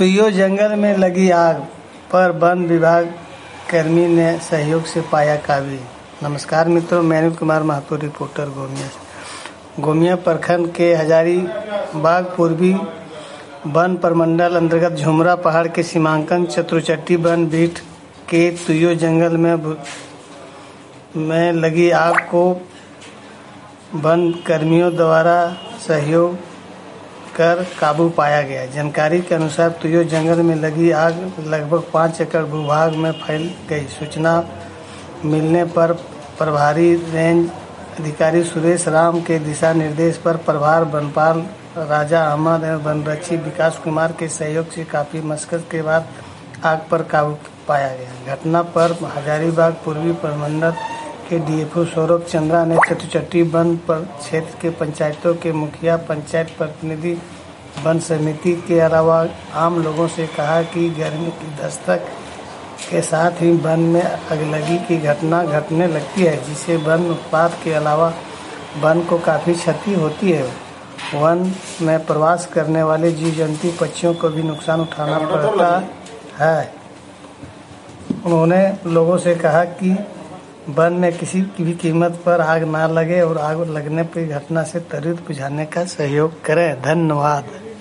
तुइयो जंगल में लगी आग पर वन विभाग कर्मी ने सहयोग से पाया काबू। नमस्कार मित्रों, मैं अनिल कुमार महतो, रिपोर्टर गोमिया से। गोमिया प्रखंड के हजारीबाग पूर्वी वन प्रमंडल अंतर्गत झुमरा पहाड़ के सीमांकन चतुरचट्टी वन बीट के तुइयो जंगल में लगी आग को वन कर्मियों द्वारा सहयोग कर काबू पाया गया। जानकारी के अनुसार तुइयो जंगल में लगी आग लगभग 5 एकड़ भूभाग में फैल गई। सूचना मिलने पर प्रभारी रेंज अधिकारी सुरेश राम के दिशा निर्देश पर प्रभार वनपाल राजा अहमद एवं वनरक्षी विकास कुमार के सहयोग से काफी मशक्कत के बाद आग पर काबू पाया गया। घटना पर हजारीबाग पूर्वी प्रमंडल के डीएफओ सौरभ चंद्रा ने चतुरचट्टी वन पर क्षेत्र के पंचायतों के मुखिया, पंचायत प्रतिनिधि, वन समिति के अलावा आम लोगों से कहा कि गर्मी की दस्तक के साथ ही वन में अगलगी की घटना घटने लगती है, जिससे वन उत्पाद के अलावा वन को काफ़ी क्षति होती है। वन में प्रवास करने वाले जीव जंतु, पक्षियों को भी नुकसान उठाना पड़ता है। उन्होंने लोगों से कहा कि वन में किसी भी कीमत पर आग ना लगे और आग लगने पर घटना से त्वरित बुझाने का सहयोग करें। धन्यवाद।